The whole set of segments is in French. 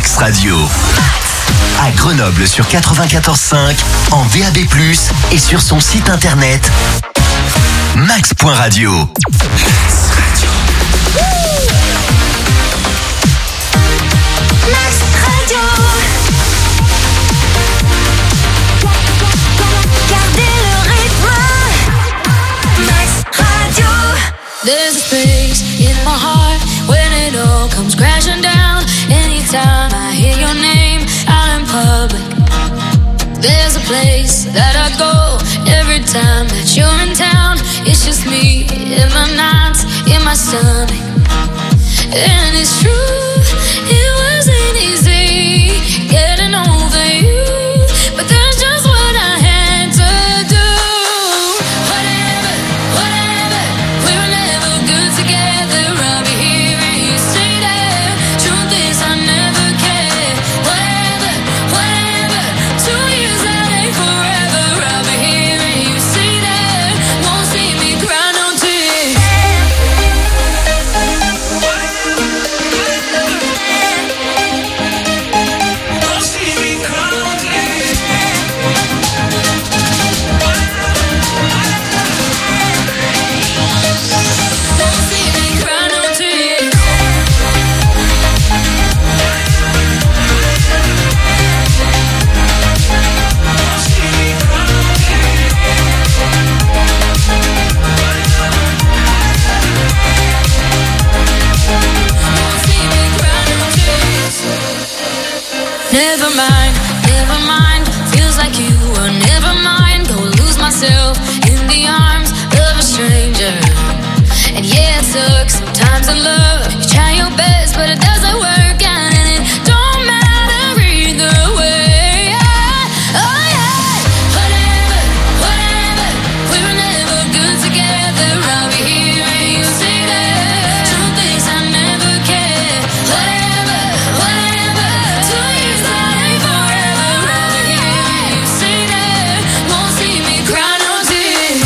Max Radio. À Grenoble sur 94.5, en DAB+, et sur son site internet max.radio. Max Radio. Gardez le rythme. Max Radio. There's a space in my heart when it all comes crashing down. Anytime I hear your name out in public, there's a place that I go every time that you're in town. It's just me in my nights, in my stomach. And it's true, it wasn't easy getting over you, but that's just what I had to do. Whatever, we were never good together. I'll be here and you stay there. Truth is I never cared. Whatever, 2 years that ain't forever. I'll be here and you stay there. Won't see me cry no tears. Never mind, feels like you were never mine. Go lose myself in the arms of a stranger. And yeah, it sucks sometimes in love. You try your best, but it doesn't work out, and it don't matter either way. Oh yeah, whatever, we were never good together. I'll be here and you stay there. Truth is I never cared. Whatever, 2 years that ain't forever. I'll be here and you stay there. Won't see me cry no tears.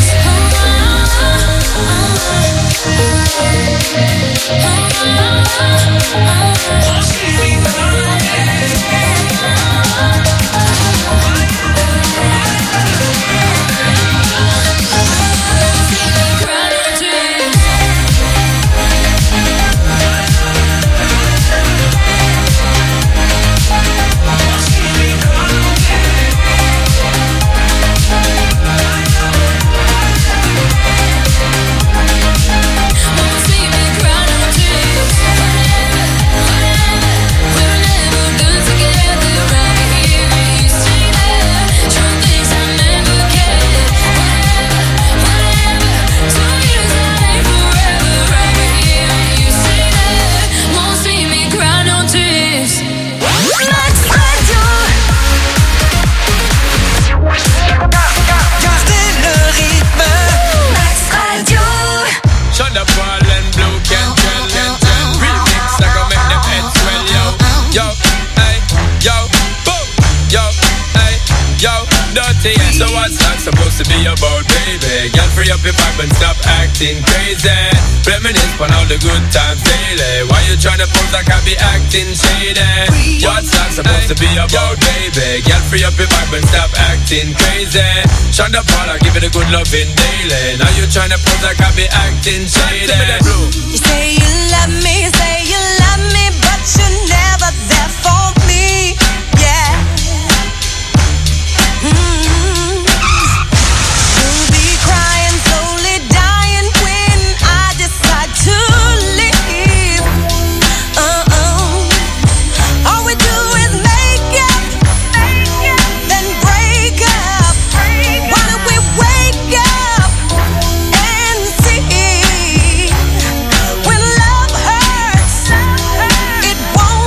So what's that supposed to be about, baby? Girl, free up your vibe and stop acting crazy. Reminisce on all the good times daily. Why you tryna pose like I be acting shady? What's that supposed to be about, baby? Girl, free up your vibe and stop acting crazy. Shonda Paula, give it a good loving daily. Now you tryna pose like I be acting shady. You say you love me, but you're never there for me. Yeah. You'll be crying, slowly dying when I decide to leave. All we do is make up, then break up. Why don't we wake up and see? When love hurts, it won't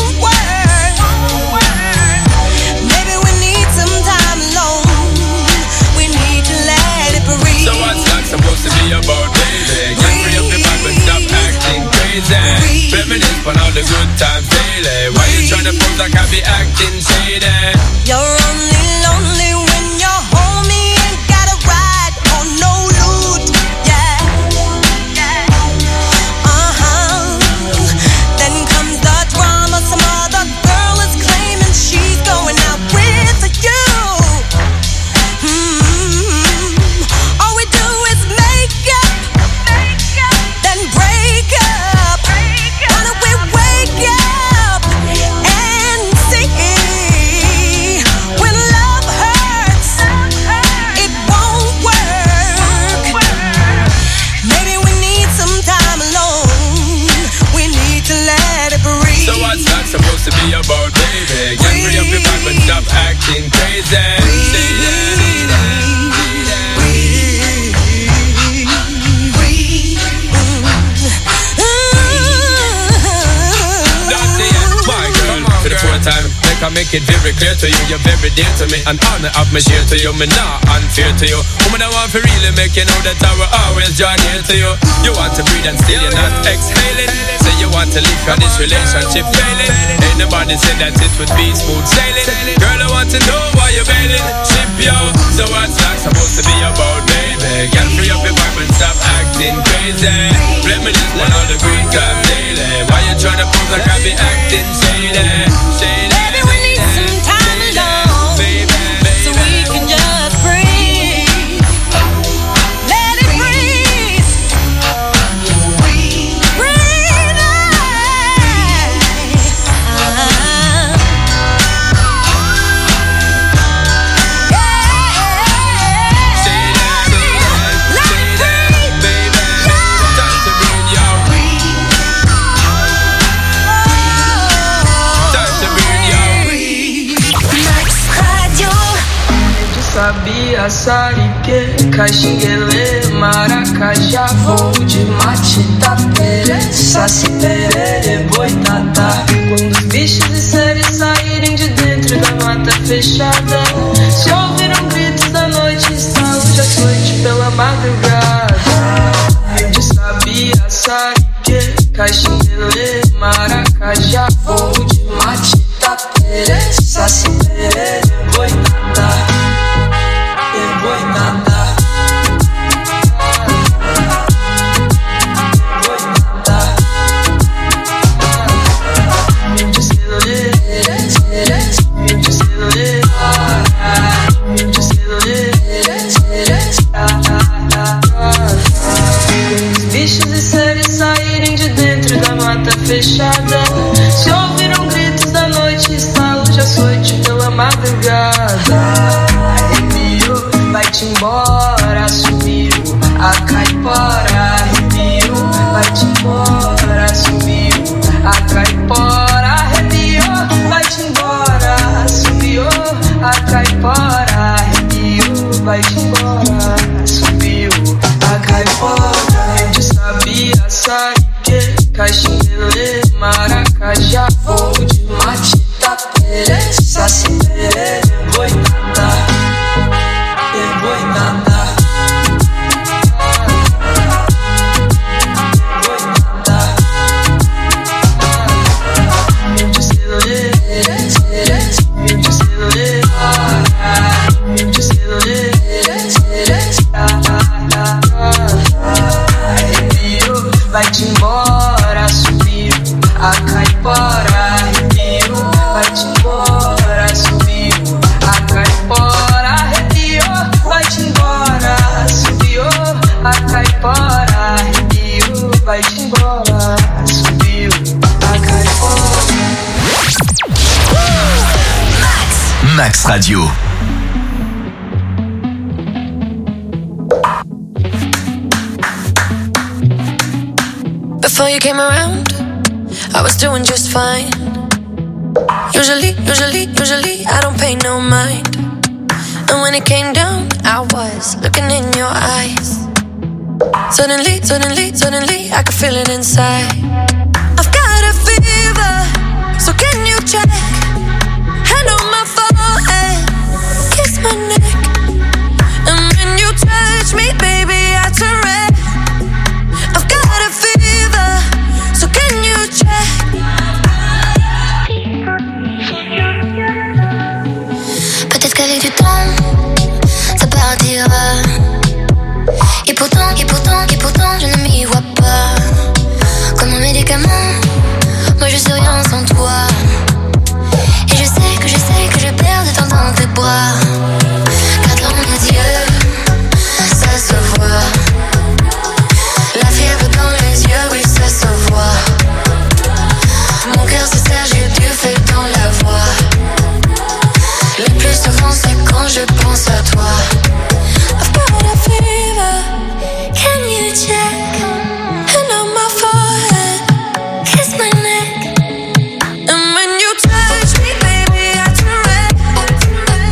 acting crazy. For the fourth time, make it very clear to you, you're very dear to me. An honor of me share to you, me not unfair to you. Woman, I want to really make you know that I will always draw near to you. You want to breathe and still you're not exhaling. Say you want to live on this relationship failing. Ain't nobody said that it would be smooth sailing. Girl, I want to know why you're bailing. Ship yo, so what's that supposed to be about, baby? Girl, free up your vibe and stop acting crazy. Reminisce on all the good times daily. Why you tryna pose like I be acting shady? Baby, we need some time alone, so we can just breathe. Let it breathe. Breathe Sabia, sarike, caxinguele, maracajá, voo de mate, tapere, saci, perere, boitatá. Quando os bichos e seres saírem de dentro da mata fechada, se ouviram gritos da noite, estalo de açoite pela madrugada. Eu de sabia, sarike, caxinguele, maracajá, voo de mate, tapere, saci, perere, boitatá. Fechada, se ouviram gritos da noite, estalo de açoite pela madrugada. Arrepio, vai-te embora, sumiu a caipora. Arrepio, vai-te embora, sumiu a caipora. Arrepio, vai-te embora, sumiu a caipora. Arrepio, vai-te embora, sumiu a caipora. Eu de sabia, sarike, caxinguele, maracajá, voo de mate, tapere, saci, perere, boitatá, boitatá, boitatá. Eu de celulê, eu de celulê, eu de celulê, arrepio, vai-te embora, subiu a caipora. Arrepio, vai-te embora, subiu a caipora. Arrepio, vai-te embora, subiu a caipora. Arrepio, vai-te embora, subiu a caipora. Max Radio. Before you came around, I was doing just fine. Usually, I don't pay no mind. And when it came down, I was looking in your eyes. Suddenly, I could feel it inside. I've got a fever, so can you check? Hand on my forehead, kiss my neck. And when you touch me, baby, I turn red. I've got a fever, so can you check? Peut-être qu'avec du temps, ça partira. Et pourtant, je ne m'y vois pas. Comme un médicament, moi je suis rien sans toi. Et je sais que je perds de temps dans tes bras. Car dans mes yeux, ça se voit. La fièvre dans les yeux, oui ça se voit. Mon cœur se serre, j'ai du feu dans la voix. Le plus souvent c'est quand je pense à toi. I've got a fever, can you check? Hand on my forehead, kiss my neck. And when you touch me, baby, I turn red.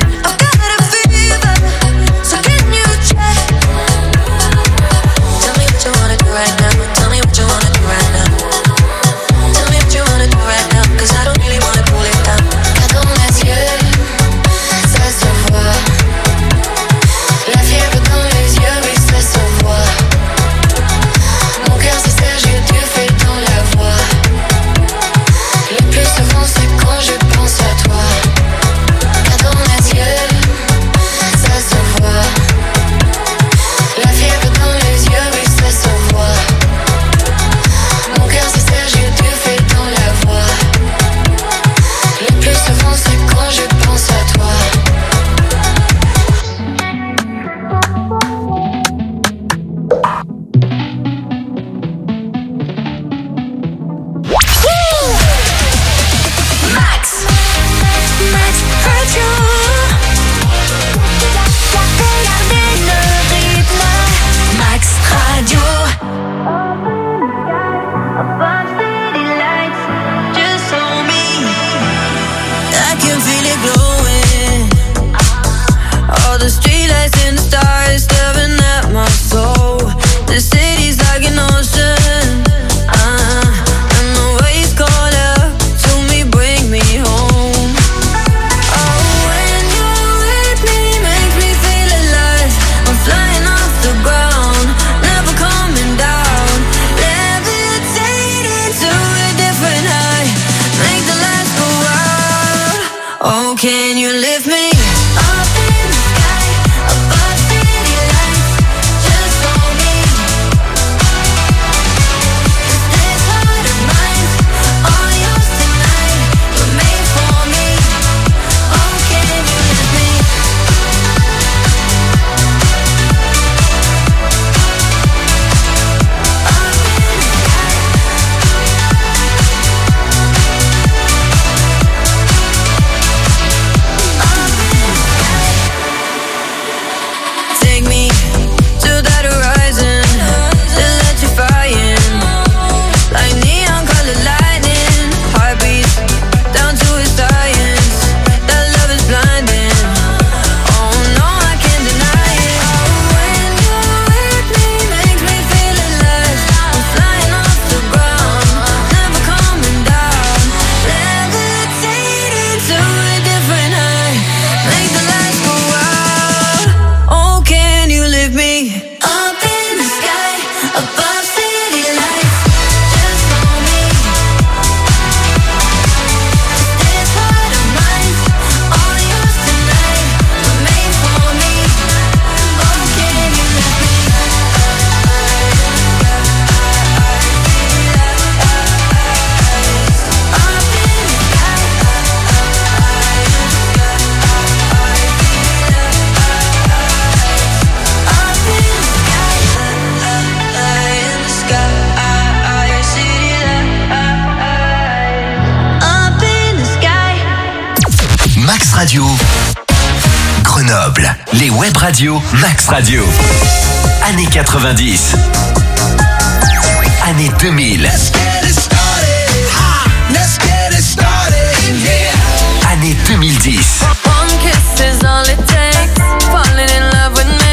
Oh, can you lift me up in the sky, above city lights, just for me? 'Cause this heart of mine's all yours tonight, you're made for me. Oh, can you lift me? Take me to that horizon, electrifying, like neon colored lightning, heartbeats down to its science. That love is blinding. Oh no, I can't deny it. Oh, when you're with me, makes me feel alive. I'm flying off the ground, never coming down. Levitating to a different high, make the lights go out. Oh, can you lift me up in the sky, above city lights, just for me? This heart of mine's all yours tonight, you're made for me. Oh, can you lift me? Up in the sky. Max Radio. Grenoble. Les web radios Max Radio. Années 90. Années 2000. Années 2010. One kiss is all it takes, falling in love with me.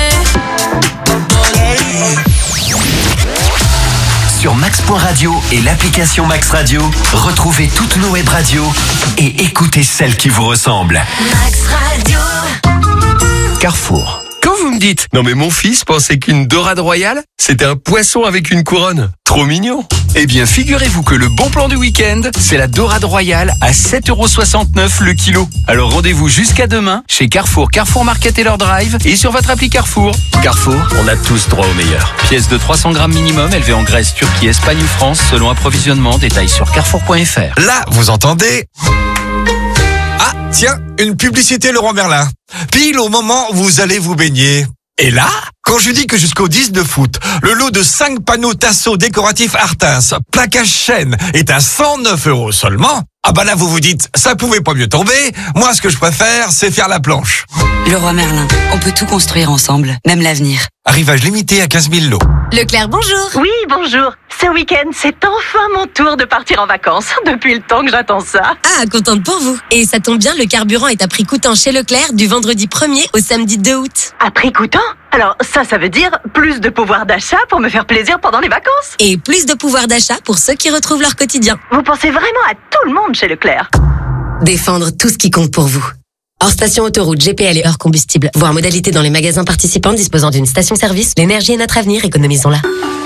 Sur max.radio et l'application Max Radio, retrouvez toutes nos web radios et écoutez celles qui vous ressemblent. Max Radio. Carrefour. Quand vous me dites, non mais mon fils pensait qu'une dorade royale, c'était un poisson avec une couronne. Trop mignon. Eh bien, figurez-vous que le bon plan du week-end, c'est la dorade royale à 7,69 € le kilo. Alors rendez-vous jusqu'à demain chez Carrefour, Carrefour Market et leur drive et sur votre appli Carrefour. Carrefour, On a tous droit au meilleur. pièce de 300 grammes minimum, élevée en Grèce, Turquie, Espagne ou France, selon approvisionnement. Détails sur carrefour.fr. Là, vous entendez? Ah, tiens, une publicité Leroy Merlin. Pile au moment où vous allez vous baigner. Et là, quand je dis que jusqu'au 19 août, le lot de 5 panneaux Tasso décoratifs Artins, plaquage chêne, est à 109 € seulement, ah bah là vous vous dites, ça pouvait pas mieux tomber, moi ce que je préfère, c'est faire la planche. Leroy Merlin, on peut tout construire ensemble, même l'avenir. Arrivage limité à 15 000 lots. Leclerc, bonjour. Oui, bonjour. Ce week-end, c'est enfin mon tour de partir en vacances. Depuis le temps que j'attends ça. Ah, contente pour vous. Et ça tombe bien, le carburant est à prix coûtant chez Leclerc du vendredi 1er au samedi 2 août. À prix coûtant? Alors ça veut dire plus de pouvoir d'achat pour me faire plaisir pendant les vacances. Et plus de pouvoir d'achat pour ceux qui retrouvent leur quotidien. Vous pensez vraiment à tout le monde chez Leclerc? Défendre tout ce qui compte pour vous. Hors station autoroute, GPL et hors combustible. Voir modalité dans les magasins participants disposant d'une station-service. L'énergie est notre avenir, économisons-la.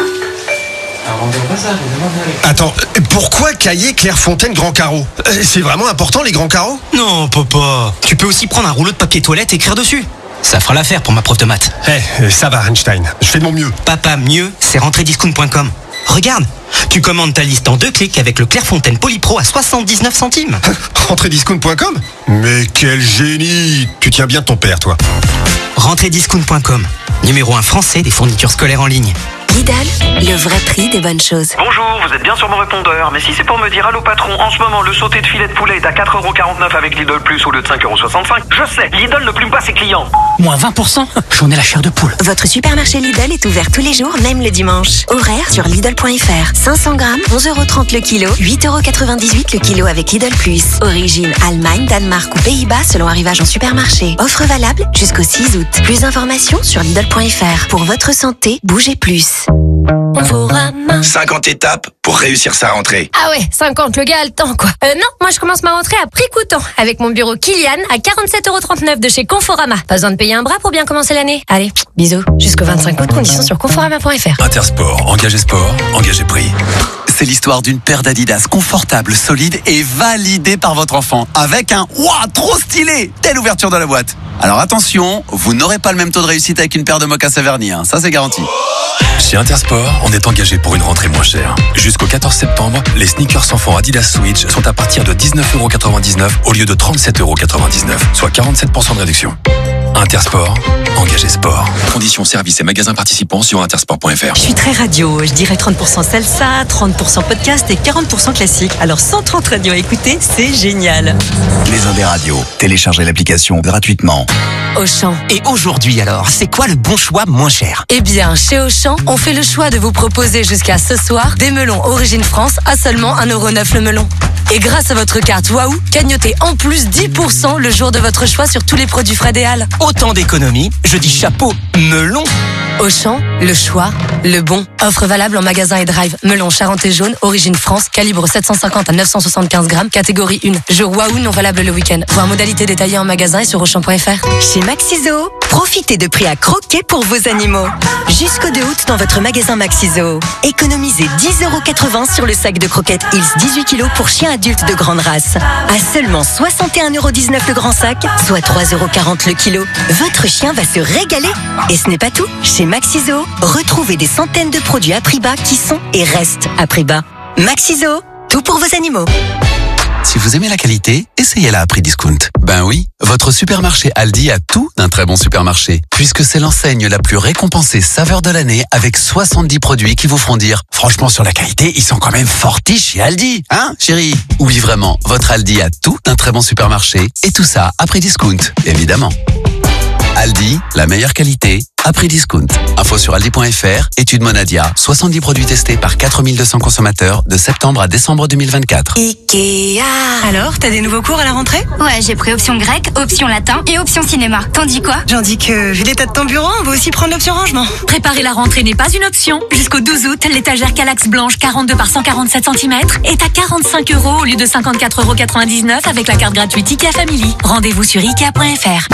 Attends, pourquoi Caillé Clairefontaine Grand Carreau? C'est vraiment important les grands carreaux? Non, papa. Tu peux aussi prendre un rouleau de papier toilette et écrire dessus. Ça fera l'affaire pour ma prof de maths. Ça va Einstein, je fais de mon mieux. Papa, mieux, c'est rentrediscount.com. Regarde, tu commandes ta liste en 2 clics avec le Clairefontaine Polypro à 79 centimes. Rentrediscount.com? Mais quel génie! Tu tiens bien ton père, toi. Rentrediscount.com, numéro 1 français des fournitures scolaires en ligne. Lidl, le vrai prix des bonnes choses. Bonjour, vous êtes bien sur mon répondeur, mais si c'est pour me dire allô patron, en ce moment le sauté de filet de poulet est à 4,49 € avec Lidl Plus au lieu de 5,65 €, je sais, Lidl ne plume pas ses clients. Moins 20%? J'en ai la chair de poule. Votre supermarché Lidl est ouvert tous les jours, même le dimanche. Horaire sur Lidl.fr. 500 grammes, 11,30 € le kilo, 8,98 € le kilo avec Lidl Plus. Origine Allemagne, Danemark ou Pays-Bas selon arrivage en supermarché. Offre valable jusqu'au 6 août. Plus d'informations sur Lidl.fr. Pour votre santé, bougez plus. On vous ramasse. bien. 50 étapes pour réussir sa rentrée. Ah ouais, 50, le gars a le temps quoi. Non, moi je commence ma rentrée à prix coûtant avec mon bureau Kilian à 47,39€ de chez Conforama. Pas besoin de payer un bras pour bien commencer l'année. Allez, bisous. Jusqu'au 25 août, conditions sur conforama.fr. Intersport, engagez sport, engagez prix. C'est l'histoire d'une paire d'Adidas confortable, solide et validée par votre enfant. Avec un « Ouah, trop stylé !» Telle ouverture de la boîte. Alors attention, vous n'aurez pas le même taux de réussite avec une paire de mocassins vernis. Ça c'est garanti. Chez Intersport, on est engagé pour une rentrée moins chère. Jusqu'au 14 septembre, les sneakers enfants Adidas Switch sont à partir de 19,99€ au lieu de 37,99€, soit 47% de réduction. Intersport, engagé sport. Conditions, services et magasins participants sur intersport.fr. Je suis très radio, je dirais 30% salsa, 30% podcast et 40% classique. Alors 130 radios à écouter, c'est génial. Les Indes radios, téléchargez l'application gratuitement. Auchan. Et aujourd'hui alors, c'est quoi le bon choix moins cher? Eh bien, chez Auchan, on fait le choix de vous proposer jusqu'à ce soir des melons Origine France à seulement 1,9€ le melon. Et grâce à votre carte Waouh, cagnotez en plus 10% le jour de votre choix sur tous les produits Fred et Al. Autant d'économies, je dis chapeau, melon. Auchan, le choix, le bon. Offre valable en magasin et drive. Melon charentais jaune, Origine France, calibre 750 à 975 grammes, catégorie 1. Jour Waouh non valable le week-end. Voir modalité détaillée en magasin et sur Auchan.fr. Chez Maxiso, profitez de prix à croquer pour vos animaux. Jusqu'au 2 août dans votre magasin Maxiso. Économisez 10,80€ sur le sac de croquettes Hills 18 kg pour chiens adultes de grande race. À seulement 61,19€ le grand sac, soit 3,40€ le kilo. Votre chien va se régaler. Et ce n'est pas tout. Chez Maxiso, retrouvez des centaines de produits à prix bas qui sont et restent à prix bas. Maxiso, tout pour vos animaux. Si vous aimez la qualité, essayez-la à prix discount. Ben oui, votre supermarché Aldi a tout d'un très bon supermarché, puisque c'est l'enseigne la plus récompensée saveur de l'année avec 70 produits qui vous feront dire « Franchement, sur la qualité, ils sont quand même fortiches chez Aldi, hein, chérie ?» Oui, vraiment, votre Aldi a tout d'un très bon supermarché, et tout ça à prix discount, évidemment. Aldi, la meilleure qualité, à prix discount. Info sur aldi.fr, étude Monadia, 70 produits testés par 4200 consommateurs de septembre à décembre 2024. Ikea. Alors, t'as des nouveaux cours à la rentrée? Ouais, j'ai pris option grec, option latin et option cinéma. T'en dis quoi? J'en dis que, vu l'état de ton bureau, on va aussi prendre l'option rangement. Préparer la rentrée n'est pas une option. Jusqu'au 12 août, l'étagère Calax blanche 42 par 147 cm est à 45€ au lieu de 54,99€ avec la carte gratuite IKEA Family. Rendez-vous sur Ikea.fr.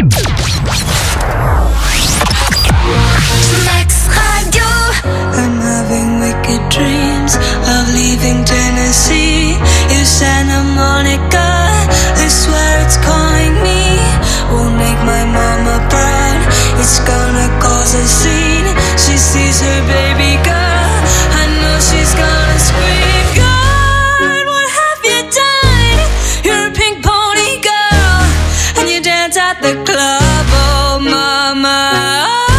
Max Radio. I'm having wicked dreams of leaving Tennessee. You Santa Monica, I swear it's calling me. Won't make my mama proud. It's gonna cause a scene. She sees her baby girl. I know she's gonna scream. God, what have you done? You're a pink pony girl, and you dance at the club. Oh, mama.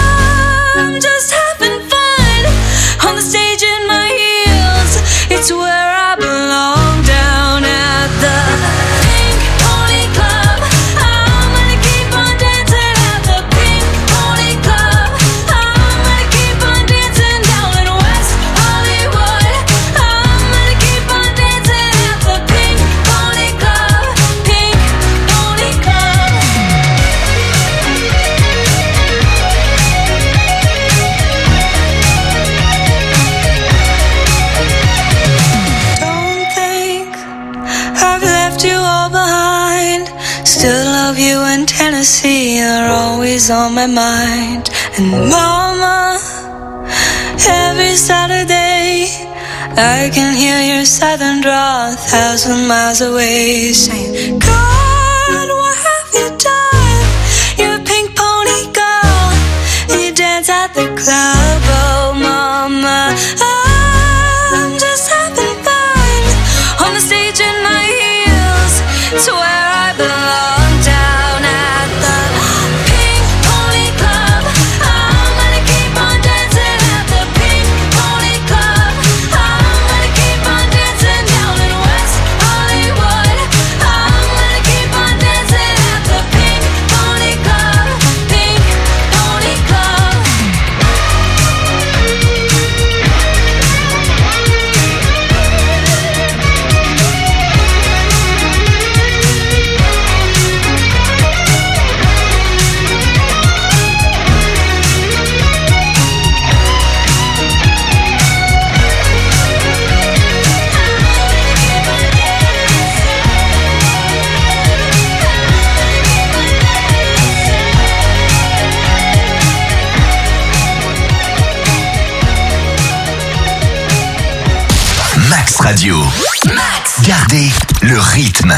It's where I belong, down at the Pink Pony Club. I'm gonna keep on dancing at the Pink Pony Club. I'm gonna keep on dancing down in West Hollywood. I'm gonna keep on dancing at the Pink Pony Club. Pink Pony Club. Still love you in Tennessee, you're always on my mind. And mama, every Saturday I can hear your southern drawl 1,000 miles away, saying, God, what have you done? You're a pink pony girl, and you dance at the club. Oh mama, I'm just having fun on the stage in my heels. It's where I belong, down at the Pink Pony Club. I'm gonna keep on dancing at the Pink Pony Club. I'm gonna keep on dancing down in West Hollywood. I'm gonna keep Radio. Gardez le rythme.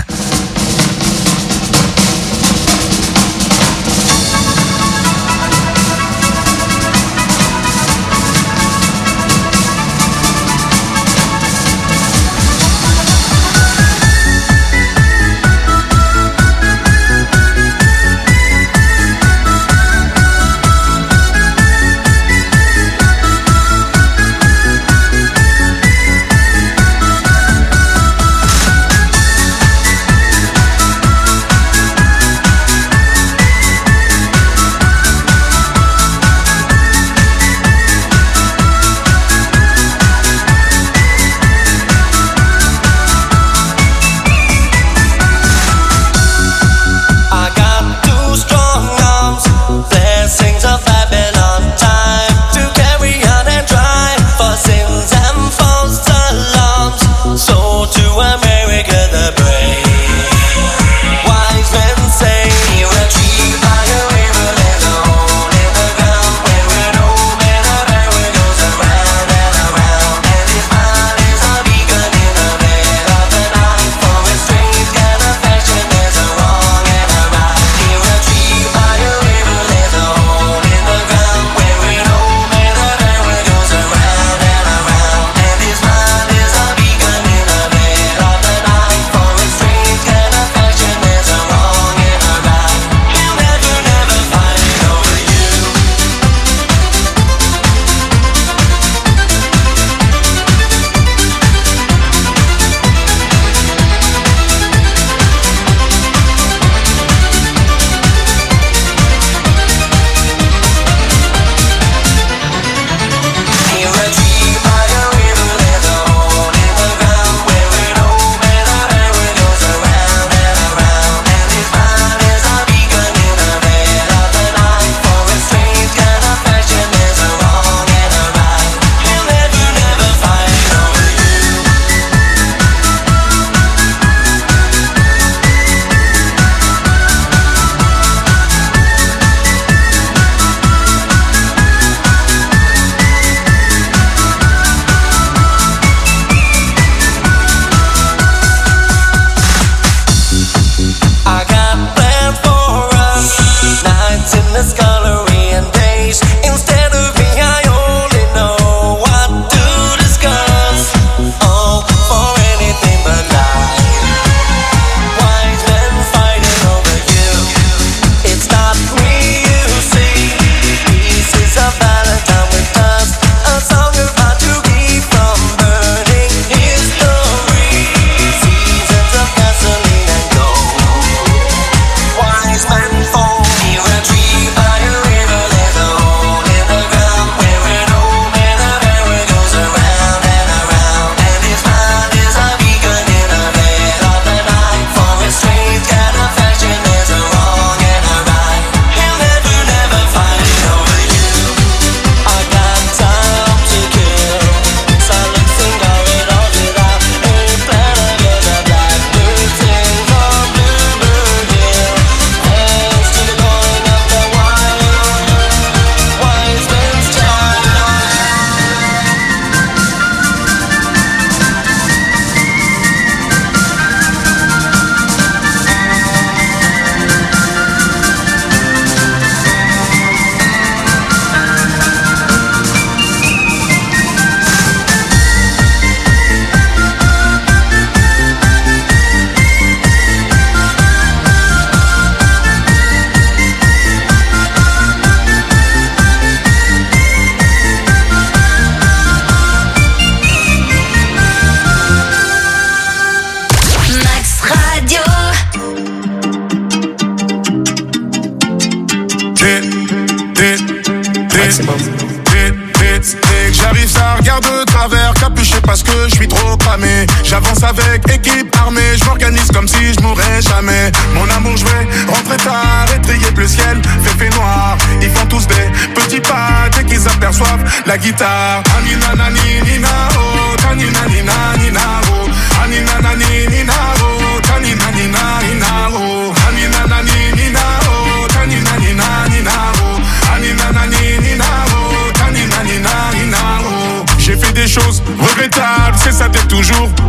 J'arrive, ça regarde de travers, capuché parce que je suis trop cramé. J'avance avec équipe armée, je m'organise comme si je mourrais jamais. Mon amour, je vais rentrer tard, étrier le ciel, fait noir. Ils font tous des petits pas dès qu'ils aperçoivent la guitare. Anina nani nina oh, tanina nina nina oh, anina nani nina oh, tanina nina nina oh, anina nani nina oh, tanina nina nina oh, anina nani nina oh, tanina nina nina oh. J'ai fait des choses regrettables, c'est ça d'être toujours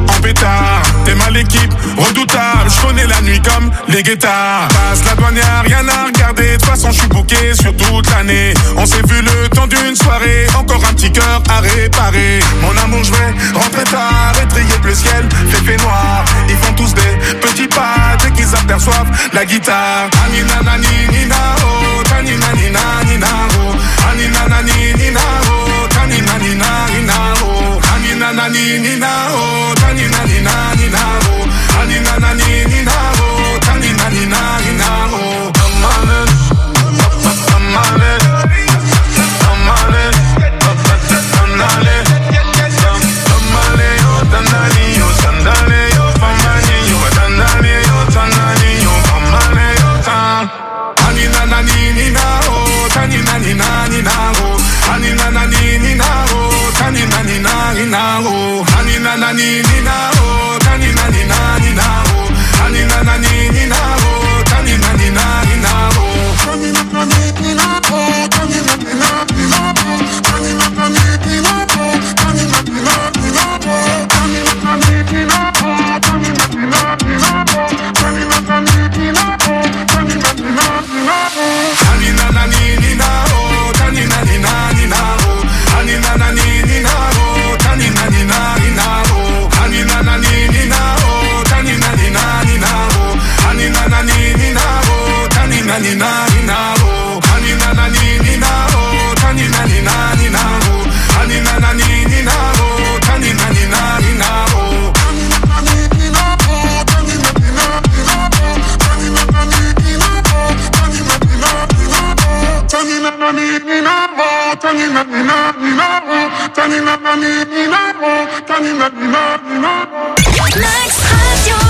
des guetards. Passe la douane, y'a rien à regarder. De toute façon, je suis booké sur toute l'année. On s'est vu le temps d'une soirée. Encore un petit cœur à réparer. Mon amour, je vais rentrer tard et trier le ciel. Fait noir. Ils font tous des petits pas dès qu'ils aperçoivent la guitare. Anina nani nina oh, tanina nina nina oh. Anina nani nina oh, tanina nina nina oh. Anina nani nina oh, tanina nina nina oh. Anina nani nina oh, tanina nina nina oh. Amale, amale, amale, amale, amale, oh tanani, oh sandale, oh famani, oh tanani, oh tanani, oh amale, oh tan. Anina nani nina oh, tanina nina nina oh. Anina nani nina oh, tanina nina nina oh. Anina nani nina oh, tanina nina nina oh. Anina nani nina oh, tanina nina nina oh. Tanina nani nina oh, tanina nina nina oh. Tanina nani nina oh, tanina nina nina oh. Tanina nani nina oh, tanina nina nina oh. Tanina nani nina oh, tanina nina nina oh. Anina nani nina oh, tanina nina nina oh. Anina nani nina oh, tanina nina nina oh. Anina nani nina oh, tanina nina nina oh. Anina nani nina oh, tanina nina nina oh. Anina nani nina oh, tanina nina nina oh. Anina nani nina oh, tanina nina nina oh. Anina nani nina oh, tanina nina nina oh. Anina nani nina oh, tanina nina nina oh. Tanina nani nina oh, tanina nina nina oh. Tanina nani nina oh, tanina nina nina oh. Max Radio.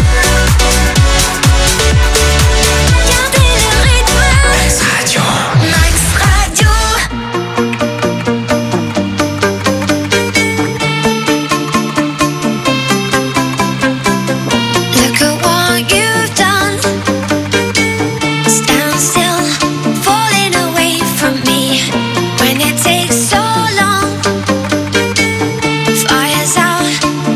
Gardez le rythme. Max Radio. Max Radio. Look at what you've done. Stand still, falling away from me. When it takes so long. Fire's out,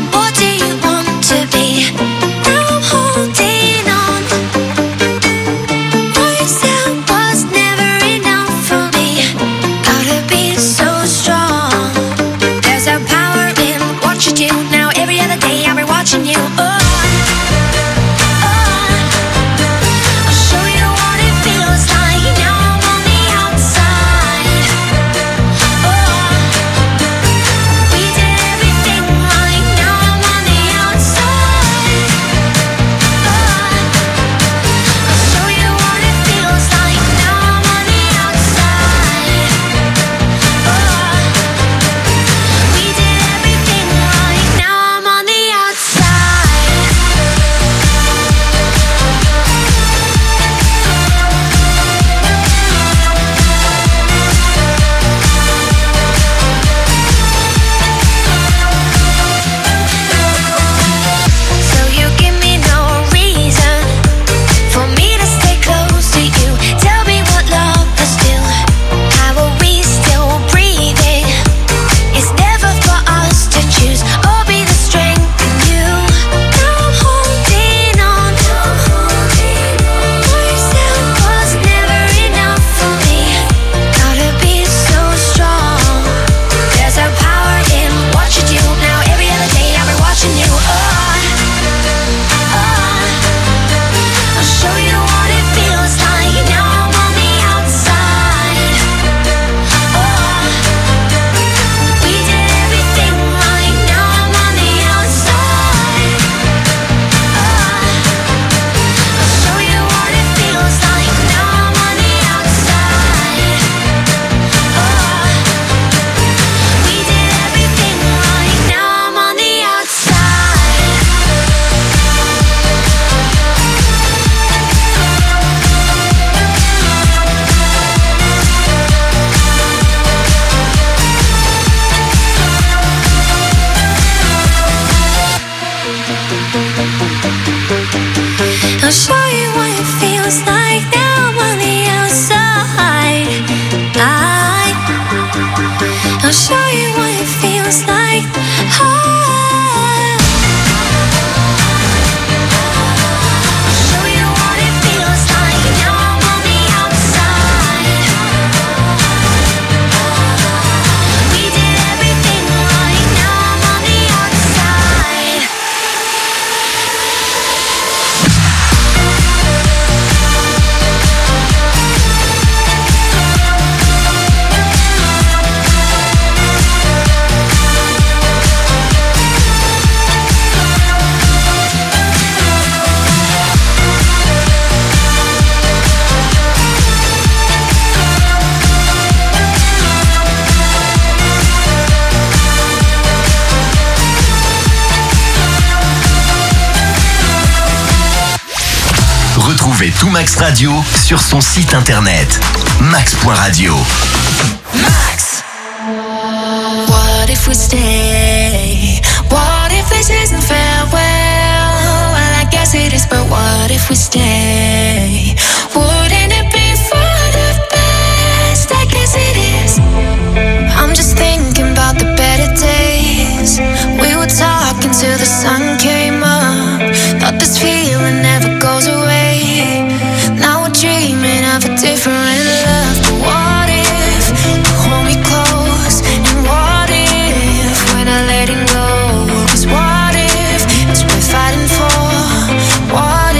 Retrouvez tout Max Radio sur son site internet max.radio. Max. What if we stay? What if this isn't farewell? Well, I guess it is, but what if we stay? Wouldn't it be for the best? I guess it is. I'm just thinking about the better days. We were talking till the sun came up. Thought this feeling never goes away. Now we're dreaming of a different love. But what if you hold me close? And what if when I let it go? 'Cause what if it's worth fighting for? What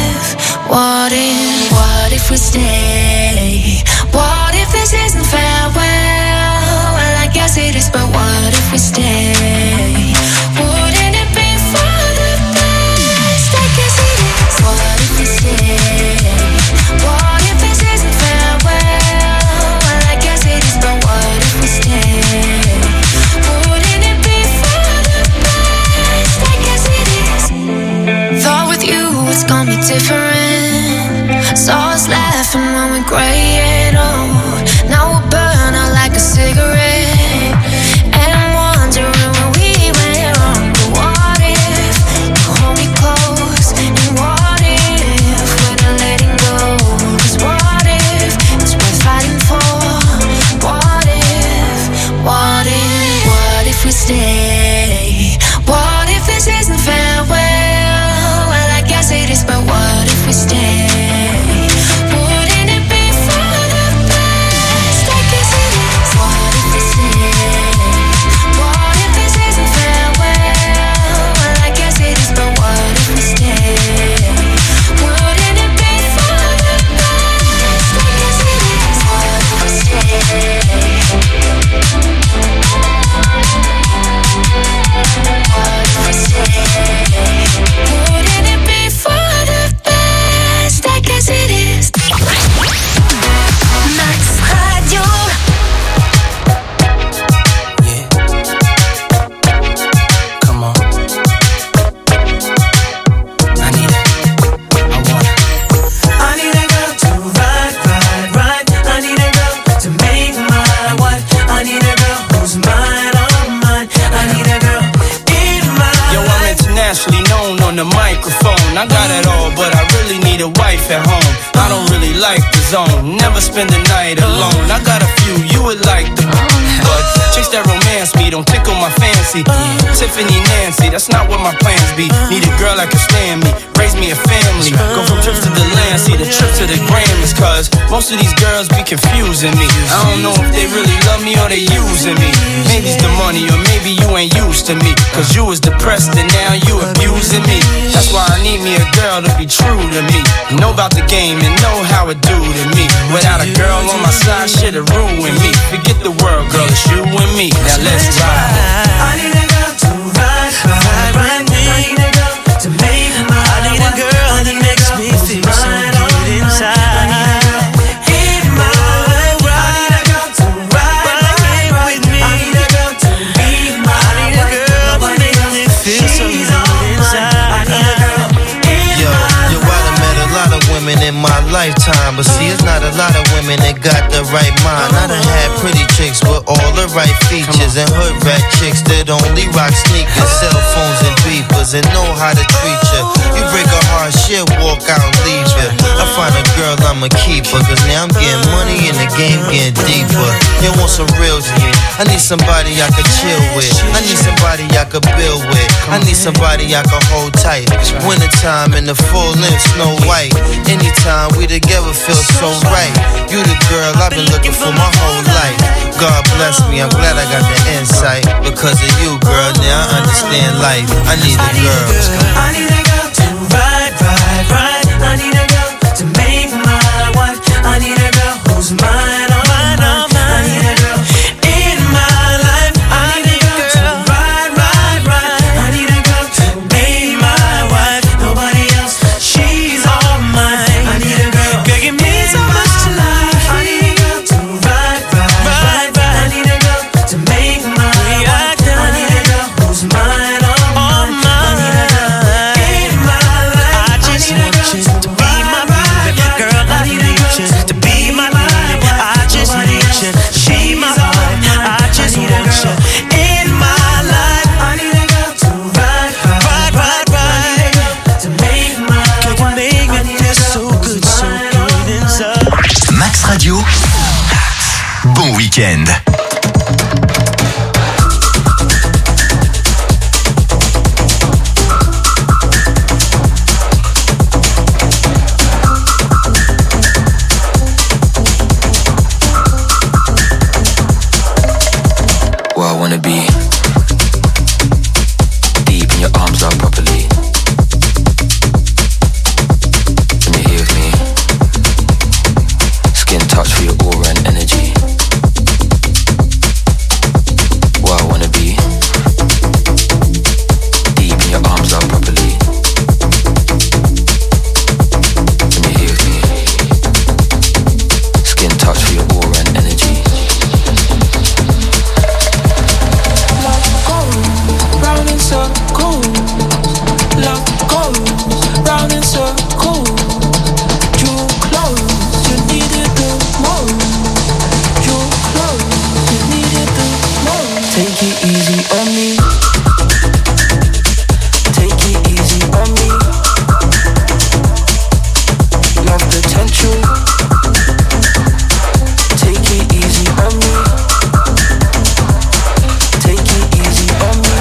if we stay? What if this isn't farewell? Well, I guess it is, but what if we stay? Wouldn't it be for the best? I guess it is. What if we stay? What if this isn't farewell? Well, I guess it is, but what if we stay? Wouldn't it be for the best? I guess it is. Thought with you it's gonna be different. Saw us laughing when we're gray and old. Now we'll burn out like a cigarette. And I'm wondering when we went wrong. But what if you hold me close? And what if when I let it go? 'Cause what if it's worth fighting for? What if we stay? What if this isn't farewell? Well, I guess it is, but what if we stay? Wouldn't it be for the best? I guess it is. What if we stay? What if this isn't farewell? Well, I guess it is, but what if we stay? Wouldn't it be for the best? I guess it is. What if we stay? Wouldn't it be for the best? I guess it is. Max Radio. Yeah. Come on. I need it. I want it. I need a girl to ride. I need a girl to make my wife. I need a girl who's mine, all mine. I need a girl in my life. Yo, I'm internationally known on the microphone. I got it all, but I really need a wife at home. I don't really like the zone, never spend the night alone. I got a few you would like the but chicks that romance me don't tickle my fancy. Tiffany Nancy, that's not what my plans be. Need a girl that can stand me, raise me a family. Go from trips to the land, see the trip to the Grammys. 'Cause most of these girls be confusing me. I don't know if they really love me or they using me. Maybe it's the money or maybe you ain't used to me. 'Cause you was depressed and now you abusing me. That's why I need me a girl to be true to me. Know about the game and know how it do to me. Without a girl on my side, shit'll ruin me. Forget the world, girl, it's you and me. Now let's ride. I need a girl to ride me. I need a girl to make my life. I need a girl that makes me feel so good inside. I need a girl in my life. I need a girl to ride with me. I need a girl to be my wife. I need a girl that makes me feel so good inside. I need a girl in my life. Yo, I done met a lot of women in my lifetime, but see, it's not a lot of women that got the right mind. I done had pretty chicks with all the right features, and hood rat chicks that only rock sneakers, cell phones and beepers, and know how to treat you. You break a heart, she'll walk out and leave you. I find a girl I'ma keep her, 'cause now I'm getting money and the game getting deeper. You want some real shit? I need somebody I could chill with. I need somebody I could build with. I need somebody I could hold tight. Wintertime in the full length, Snow White. Anytime we together feel so right. You the girl I've been looking for my whole life. God bless me, I'm glad I got the insight. Because of you, girl, now I understand life. I need a girl. I need a girl to ride. I need a girl to make my wife. I need a girl who's mine, all mine. I need a girl in my life. I need a girl to ride. I need a girl to be my wife. Nobody else, she's all mine. I need a girl, give me so much to life. I need a girl to ride. I need a girl to make my wife. I need a girl who's mine, all mine. I need a girl in my life. I just want you to be Radio, bon week-end. Where I wanna be, deep in your arms up properly. When you're here with me, skin touch for your aura and energy. Where I wanna be, deep in your arms up properly. When you're here with me, skin touch for your aura and energy. Round in circles, love goes round in circles. You close, you needed the most. You close, you needed the most. Take it easy on me. Take it easy on me. Love potential. Take it easy on me. Take it easy on me.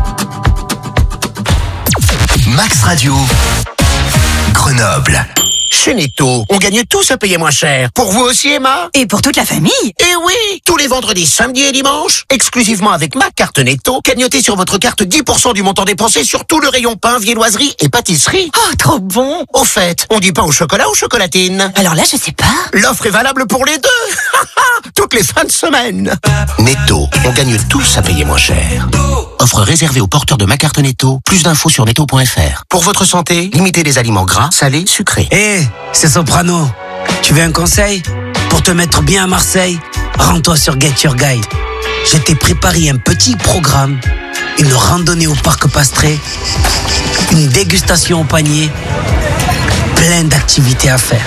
Max Radio, Grenoble. Chez Netto, on gagne tous à payer moins cher. Pour vous aussi, Emma? Et pour toute la famille? Eh oui! Tous les vendredis, samedis et dimanches, exclusivement avec ma carte Netto, gagnotez sur votre carte 10% du montant dépensé sur tout le rayon pain, viennoiserie et pâtisserie. Oh, trop bon! Au fait, on dit pain au chocolat ou chocolatine? Alors là, je sais pas. L'offre est valable pour les deux! Toutes les fins de semaine. Netto, on gagne tous à payer moins cher. Offre réservée aux porteurs de ma carte Netto. Plus d'infos sur netto.fr. Pour votre santé, limitez les aliments gras, salés, sucrés. C'est Soprano. Tu veux un conseil? Pour te mettre bien à Marseille, rends-toi sur Get Your Guide. Je t'ai préparé un petit programme, une randonnée au parc Pastré, une dégustation au panier, plein d'activités à faire.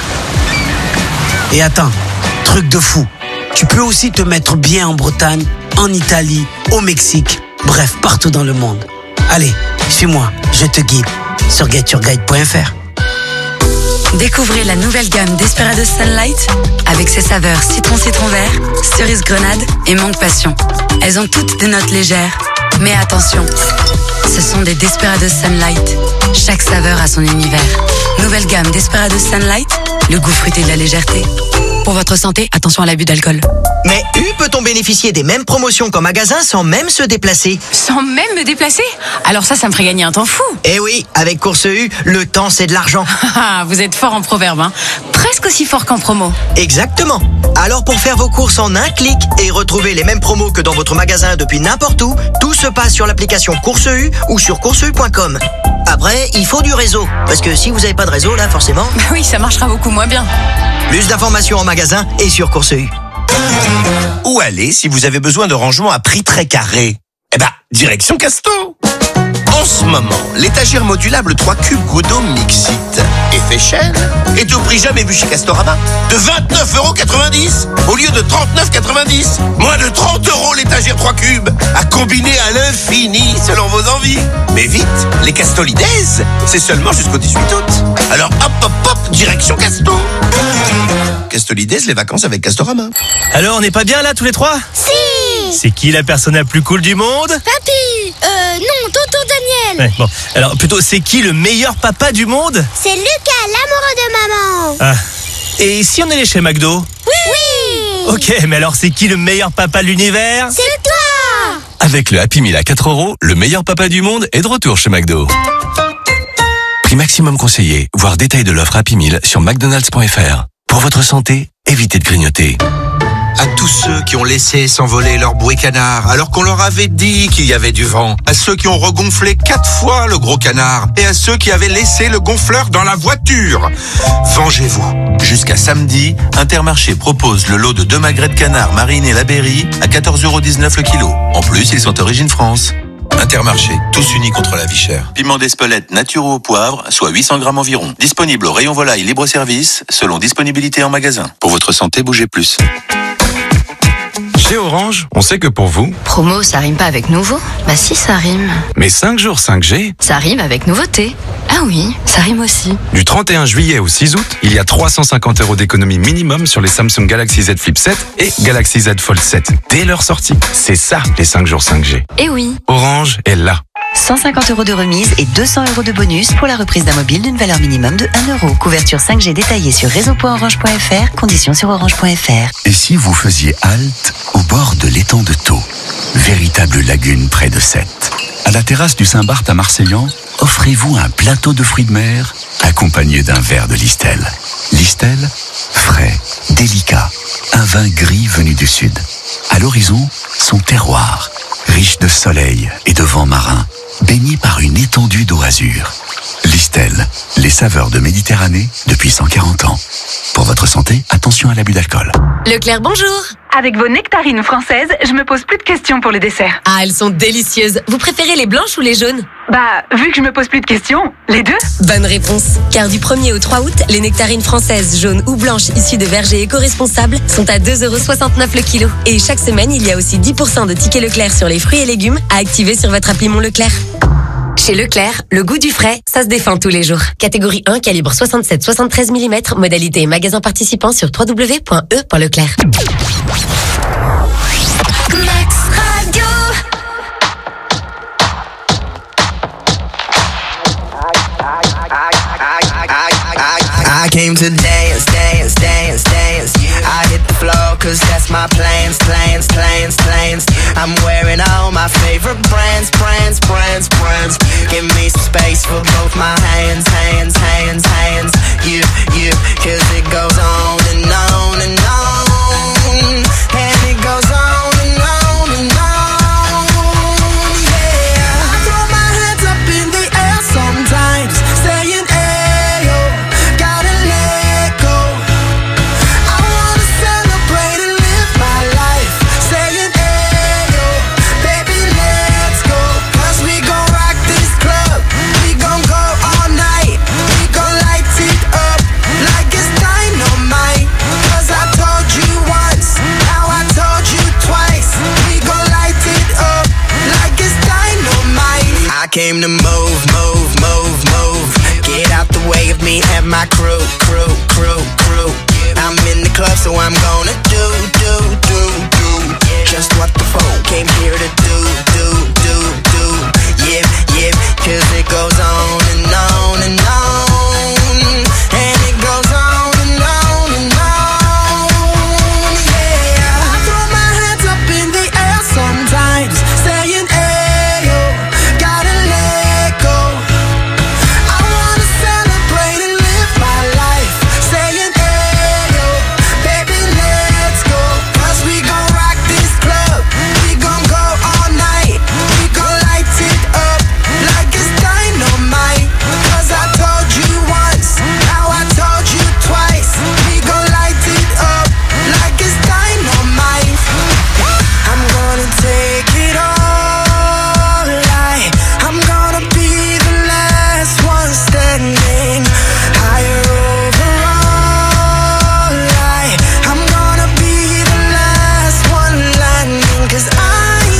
Et attends, truc de fou, tu peux aussi te mettre bien en Bretagne, en Italie, au Mexique, bref, partout dans le monde. Allez, suis-moi, je te guide sur getyourguide.fr. Découvrez la nouvelle gamme Desperados Sunlight avec ses saveurs citron vert, cerise grenade et mangue passion. Elles ont toutes des notes légères, mais attention, ce sont des Desperados Sunlight. Chaque saveur a son univers. Nouvelle gamme Desperados Sunlight, le goût fruité de la légèreté. Pour votre santé, attention à l'abus d'alcool. Mais peut-on bénéficier des mêmes promotions qu'en magasin sans même se déplacer? Sans même me déplacer? Alors ça me ferait gagner un temps fou. Eh oui, avec Course U, le temps c'est de l'argent. Vous êtes fort en proverbe, hein. Presque aussi fort qu'en promo. Exactement. Alors pour faire vos courses en un clic et retrouver les mêmes promos que dans votre magasin depuis n'importe où, tout se passe sur l'application Course U ou sur courseu.com. Après, il faut du réseau. Parce que si vous n'avez pas de réseau, là, forcément... Bah oui, ça marchera beaucoup moins bien. Plus d'informations en magasin et sur Course U. Où aller si vous avez besoin de rangement à prix très carré? Eh ben, direction Casto. En ce moment, l'étagère modulable 3 cubes Godot Mixit effet chaîne est au prix jamais vu chez Castorama de 29,90 € au lieu de 39,90 €. Moins de 30 € l'étagère 3 cubes à combiner à l'infini selon vos envies. Mais vite, les Castolides, c'est seulement jusqu'au 18 août. Alors hop, direction Casto. Castolides, les vacances avec Castorama. Alors, on n'est pas bien là tous les trois? Si! C'est qui la personne la plus cool du monde? Papy! Non, tonton Daniel! Ouais, bon, alors plutôt, c'est qui le meilleur papa du monde? C'est Lucas, l'amoureux de maman! Ah. Et si on allait chez McDo? Oui! Ok, mais alors c'est qui le meilleur papa de l'univers? C'est toi! Avec le Happy Meal à 4 €, le meilleur papa du monde est de retour chez McDo. Prix maximum conseillé, voire détail de l'offre Happy Meal sur mcdonalds.fr. Pour votre santé, évitez de grignoter. À tous ceux qui ont laissé s'envoler leur bouée canard alors qu'on leur avait dit qu'il y avait du vent. À ceux qui ont regonflé 4 fois le gros canard. Et à ceux qui avaient laissé le gonfleur dans la voiture. Vengez-vous. Jusqu'à samedi, Intermarché propose le lot de 2 magrets de canard marinés Labéry à 14,19 € le kilo. En plus, ils sont origine France. Intermarché, tous unis contre la vie chère. Piment d'Espelette naturaux au poivre, soit 800 grammes environ. Disponible au rayon volaille libre-service, selon disponibilité en magasin. Pour votre santé, bougez plus. Chez Orange, on sait que pour vous... Promo, ça rime pas avec nouveau? Bah si, ça rime. Mais 5 jours 5G... Ça rime avec nouveauté. Ah oui, ça rime aussi. Du 31 juillet au 6 août, il y a 350 € d'économie minimum sur les Samsung Galaxy Z Flip 7 et Galaxy Z Fold 7 dès leur sortie. C'est ça, les 5 jours 5G. Eh oui. Orange est là. 150 € de remise et 200 € de bonus pour la reprise d'un mobile d'une valeur minimum de 1 €. Couverture 5G détaillée sur réseau.orange.fr, conditions sur orange.fr. Et si vous faisiez halte au bord de l'étang de Thau, véritable lagune près de Sète? À la terrasse du Saint-Barth à Marseillan, offrez-vous un plateau de fruits de mer accompagné d'un verre de Listel. Listel, frais, délicat, un vin gris venu du sud. À l'horizon, son terroir, riche de soleil et de vent marin, baigné par une étendue d'eau azur. Listel, les saveurs de Méditerranée depuis 140 ans. Pour votre santé, attention à l'abus d'alcool. Leclerc, bonjour. Avec vos nectarines françaises, je me pose plus de questions pour les desserts. Ah, elles sont délicieuses. Vous préférez les blanches ou les jaunes? Bah, vu que je me pose plus de questions, les deux. Bonne réponse. Car du 1er au 3 août, les nectarines françaises jaunes ou blanches issues de vergers éco-responsables sont à 2,69 € le kilo. Et chaque semaine, il y a aussi 10% de tickets Leclerc sur les fruits et légumes à activer sur votre appli Mon Leclerc. Chez Leclerc, le goût du frais, ça se défend tous les jours. Catégorie 1, calibre 67-73 mm, modalité et magasin participant sur www.e.leclerc. Max Radio. I came to dance, dance, dance, dance. I hit the floor cause that's my plans, plans, plans, plans. I'm wearing all my favorite brands, brands, brands, brands. Give me some space for both my hands, hands, hands, hands. You, cause it goes on and on and on. And it goes on and on and on. Yeah, I throw my hands up in the air sometimes, saying ayo, gotta let go. I wanna celebrate and live my life, saying ayo, baby let's go. Cause we gon' rock this club, we gon' go all night. We gon' light it up like it's dynamite. Cause I told you once, now I told you twice. We gon' light it up like it's dynamite. I came to move, move, move, move. Get out the way of me and my crew, crew, crew, crew. I'm in the club so I'm gonna do just what the folk came here to do. Yeah, yeah, cause it goes on and on and on. And it goes on and on and on. Yeah, I throw my hands up in the air sometimes, saying ayo, gotta let go. I wanna celebrate and live my life, saying ayo, baby let's go. Cause we gon' rock this club, we gon' go all night. We gon' light it up like it's dynamite. Cause I told you once, now I told you twice. We gon' light it up like it's dynamite. I'm gonna take it all, I'm gonna be the last one standing. Higher overall, I'm gonna be the last one landing. Cause I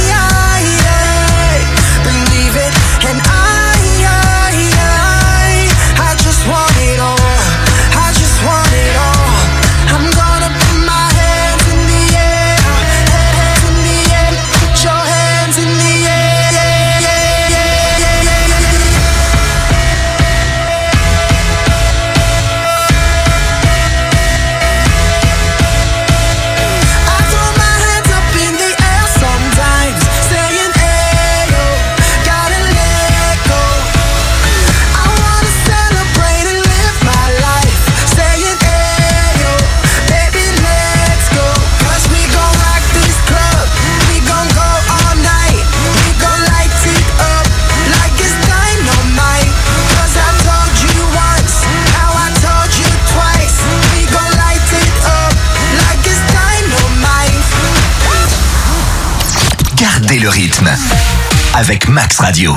believe it, and I just want it all, I just want it all. I'm gonna put my hands in the air, hands in the air. Put your hands in the air, I throw my hands up in the air sometimes, saying ayo, gotta let go. I wanna celebrate and live my life, saying ayo, baby let's go. Cause we gon' rock this club, we gon' go all night. We gon' light it up like it's dynamite. Cause I told you once, now I told you twice. We gon' light it up like it's dynamite. Gardez le rythme avec Max Radio.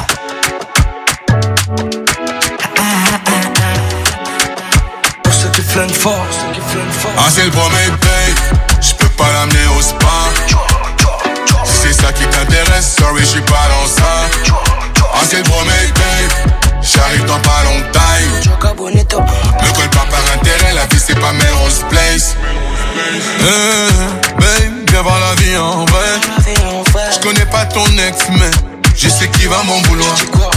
Pour ceux qui flinguent fort, ah c'est le premier paye, j'peux pas l'amener au spa. Si c'est ça qui t'intéresse, sorry j'suis pas dans ça. Ah c'est le premier paye, j'arrive dans pas longtemps. Ne colle pas par intérêt, la vie c'est pas Melrose Place. Babe, viens voir la vie en vrai. J'connais pas ton ex mais je sais qui va mon vouloir.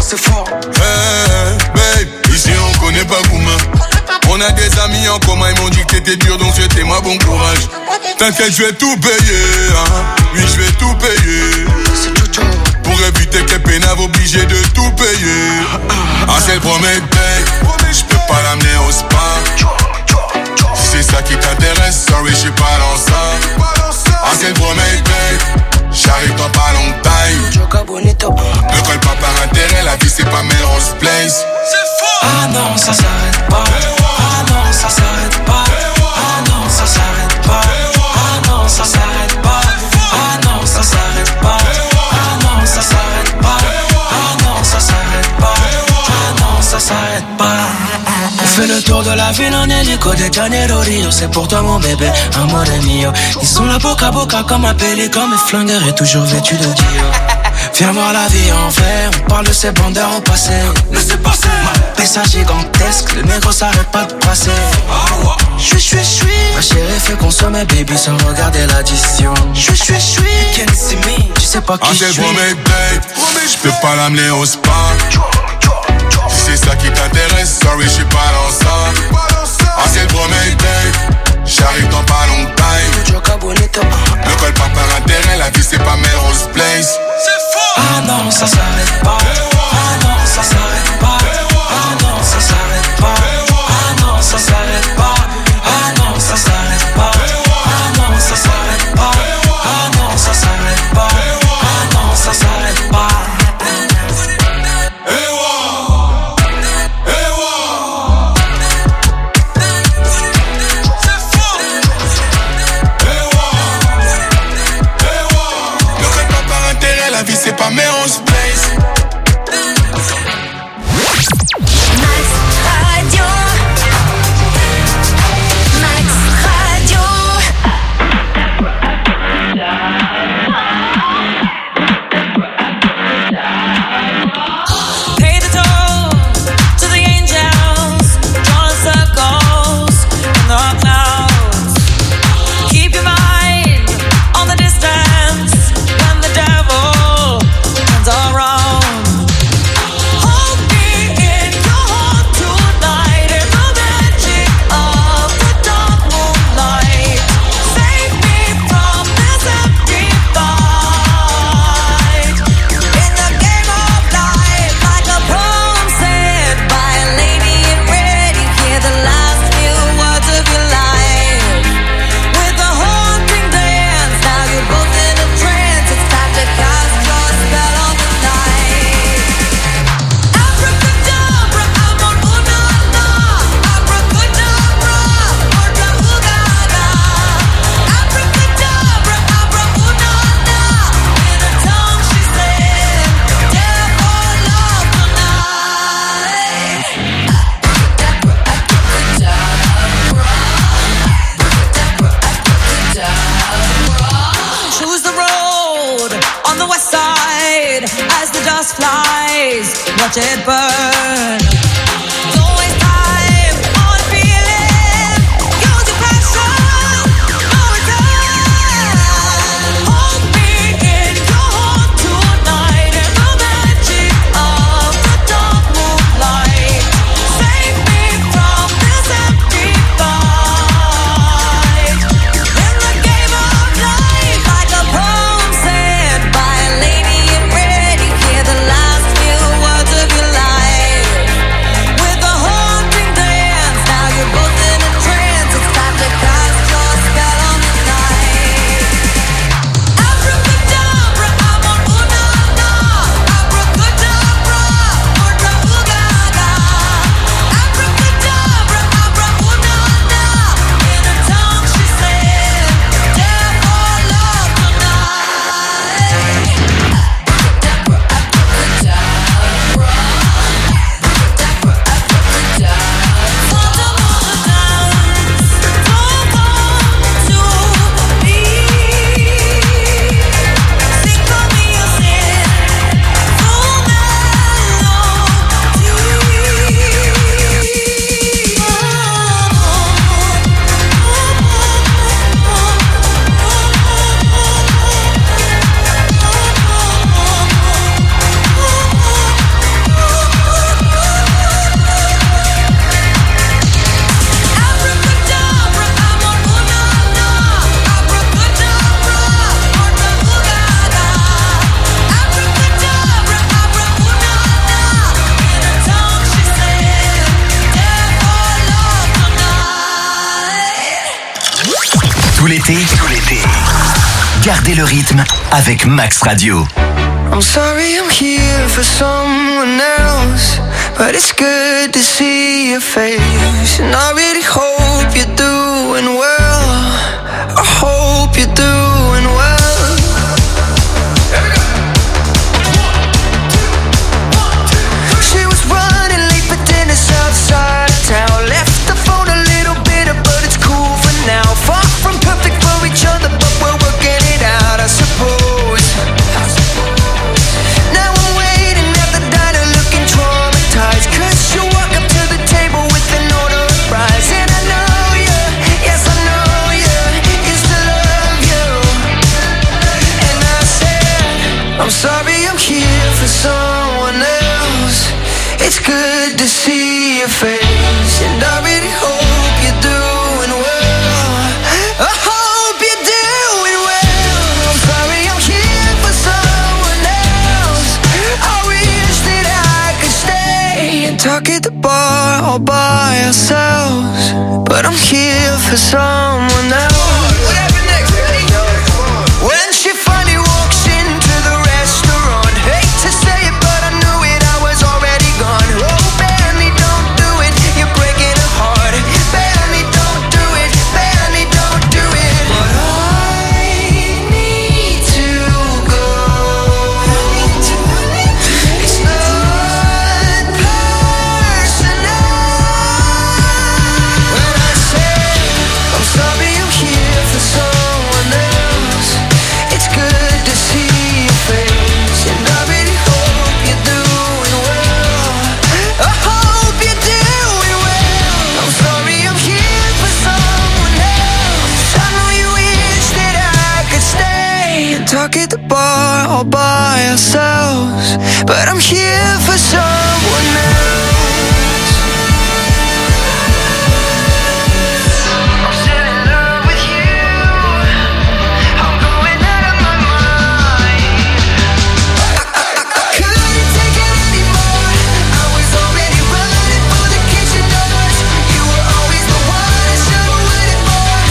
Babe, ici on connaît pas Gouma. On a des amis en commun, ils m'ont dit que t'étais dur, donc souhaitez-moi bon courage. T'inquiète, je vais tout payer, hein. Oui, je vais tout payer. Pour éviter que pénave obligé de tout payer. Ah, c'est le premier paye, j'peux pas l'amener au spa. Si c'est ça qui t'intéresse, sorry, j'suis pas dans ça. Ah, c'est le premier paye, j'arrive dans pas longtemps. Ne colle pas par intérêt, la vie c'est pas Melrose Place. Ah non, ça s'arrête pas. Ah non, ça s'arrête pas. Ah non, ça s'arrête pas. Ah non, ça s'arrête pas. Ah non, ça s'arrête pas. Ah non, ça s'arrête pas. Ah non, ça s'arrête pas. Ah non, ça s'arrête pas. On fait le tour de la ville en hélico de Janeiro Rio. C'est pour toi mon bébé, amore mio. Ils sont là boca à boca comme un pélican, mes flingueurs et toujours vêtus de Dior. Viens voir la vie en vrai, on parle de ces bandeurs au passé. Laissez passer. Ma pesa gigantesque, le négro s'arrête pas de passer. Chui. Ma chérie fait consommer baby sans regarder l'addition. Chui. Can't see me, tu sais pas qui je suis. Je peux pas l'amener au spa. Si c'est ça qui t'intéresse, sorry, je suis pas dans ça. Ah, c'est le premier date. J'arrive dans pas long time. Ne colle pas par intérêt, la vie c'est pas Melrose Place. Ah non, ça s'arrête pas. Ah non, ça s'arrête pas. Ah non, ça s'arrête pas. Ah non, ça s'arrête pas. Ah non, ça s'arrête pas. Ah non, ça s'arrête pas. Ah non, ça s'arrête pas. Ah non, ça s'arrête pas. La vie c'est pas Melrose Place. Max Radio. Max Radio. Pay the toll to the angels, drawing circles in the clouds. Keep your mind on the distance when the devil turns around. Hold me in your heart tonight in the magic of the dark moonlight. Save me from this empty fight. In the game of life, like a poem said by a lady in red, you hear the last few words of your life. With a haunting dance, now you're both in a trance. It's time to cast your spell on the night. Abracadabra, I'm on ooh-na-na. Abracadabra, orca ooh-ga-ga. Abracadabra, abra ooh-na-na. In a tongue she said, death or love tonight. Choose the road on the west side as the dust flies. Watch it burn. Don't waste time on feeling. Use your passion. No return. Hold me in your heart tonight in the magic of the dark moonlight. Save me from this empty fight. In the game of life, like a poem said by a lady in red, you hear the last few words of your life. With a haunting dance, now you're both in a trance. It's time to cast your spell on the night. Abracadabra, I'm on ooh-na-na. Abracadabra, orca ooh-ga-ga. Abracadabra, abra ooh-na-na. In a tongue she said, death or love tonight. Tout l'été, gardez le rythme avec Max Radio. I'm sorry I'm here for someone else, but it's good to see your face. And I really hope you're doing well. I hope you're doing well. She was running late for dinner outside town. Left the phone a little bitter, but it's cool for now. Far from perfect for each other, but we're working it out, I suppose. Now I'm waiting at the diner looking traumatized, 'cause you walk up to the table with an order of fries. And I know you, yes I know you, used to love you. And I said, I'm sorry I'm here for someone else. It's good to see your face, and I really hope you're ourselves, but I'm here for someone else. What happened next? Ready? When she finally walks into the restaurant, hate to say it, but I knew it, I was already gone. Oh, Benny, don't do it, you're breaking her heart. Benny, don't do it, Benny, don't do it. But I need to go. It's not personal. When I say I'm sorry, I'm here for someone else. It's good to see your face, and I really hope you're doing well. I hope you're doing well. I'm sorry, I'm here for someone else. I know you wish that I could stay and talk at the bar all by ourselves, but I'm here for someone